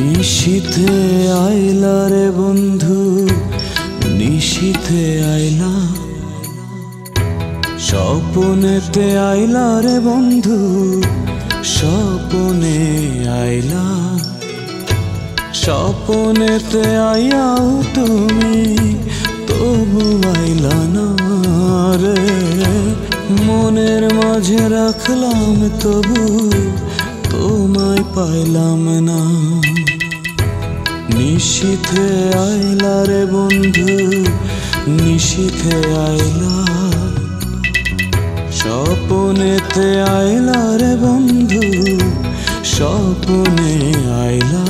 নিশীথে আইলা রে বন্ধু, নিশীথে আইলা, স্বপনেতে আইলা রে বন্ধু, স্বপনে আইলা। স্বপনেতে আইয়াও তুমি তবু আইলা না রে, মনের মাঝে রাখলাম তবু তোমায় পাইলাম না। নিশীথে আইলা রে বন্ধু, নিশীথে আইলা, স্বপনেতে আইলা রে বন্ধু, স্বপনে আইলা।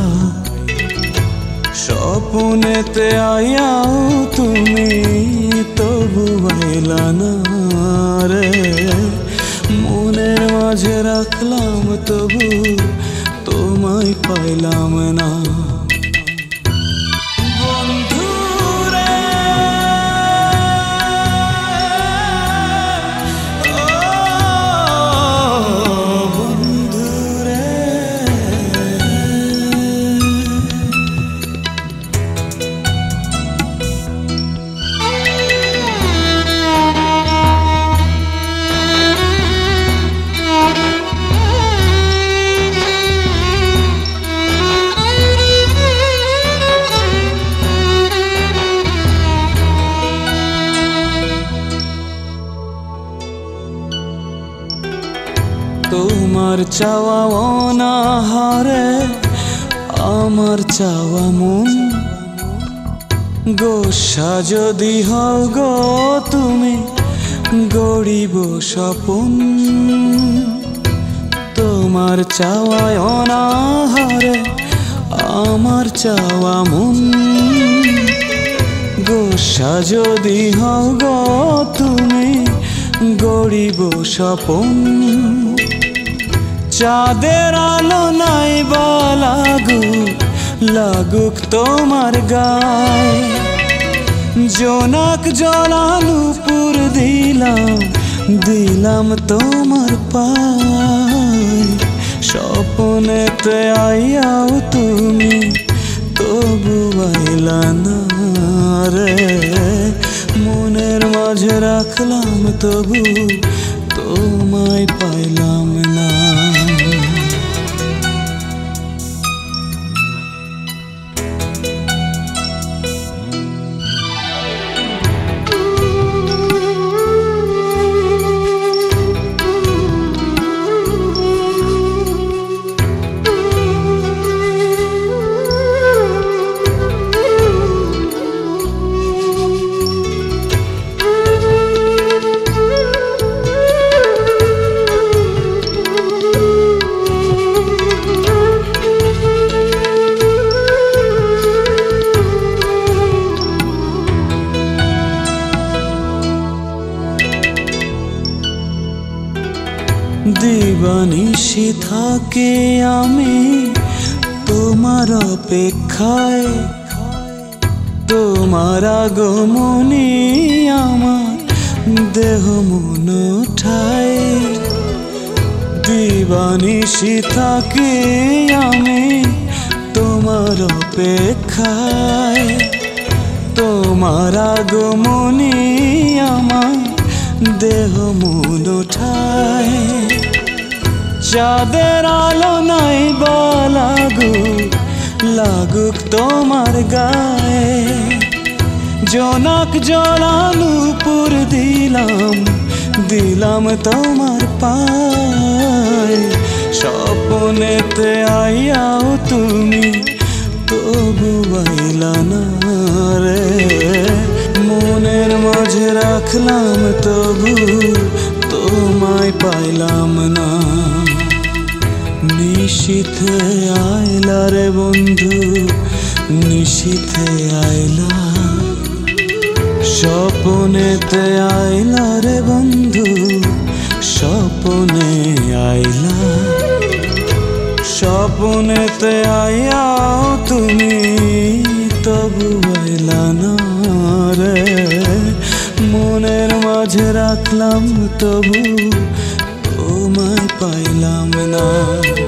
স্বপনেতে আইয়াও তুমি তবু আইলা না রে, মনের মাঝে রাখলাম তবু তোমায় পাইলাম না। তোমার চাওয়া অনাহারে আমার চাওয়া মন, গোসা যদি হও গো তুমি গড়িব স্বপন। তোমার চাওয়া অনাহারে আমার চাওয়া মন, গোসা যদি হও গো তুমি গড়িব স্বপন। চাঁদের আলো নাই বা লাগুক, লাগুক তোমার গায়ে, জোনাক জলালু পুর দিলাম, দিলাম তোমার পায়। স্বপনেতে আইয়াও তুমি তবু আইলা না রে, মনের মাঝে রাখলাম তবু তোমায় পাইলাম না। দিবানিশি থাকি আমি তোমার অপেক্ষায়, তোমার আগমনী আমার দেহ মন ঠায়। দিবানিশি থাকি আমি তোমার অপেক্ষায়, তোমার আগমনী আমার দেহ মন ঠায়। চাঁদের আলো নাই বা লাগুক, লাগুক তোমার গায়ে, জোনাক জলালু পুর দিলাম, দিলাম তোমার পায়। স্বপনেতে আইয়াও তুমি তবু আইলা না রে, মনের মাঝে রাখলাম তবু তোমায় পাইলাম না। নিশীথে আইলা রে বন্ধু, নিশীথে আইলা, স্বপনেতে আইলা রে বন্ধু, স্বপনে আইলা। স্বপনেতে আইয়াও তুমি তবু আইলা না রে, মনের মাঝে রাখলাম তবু তোমায় পাইলাম না।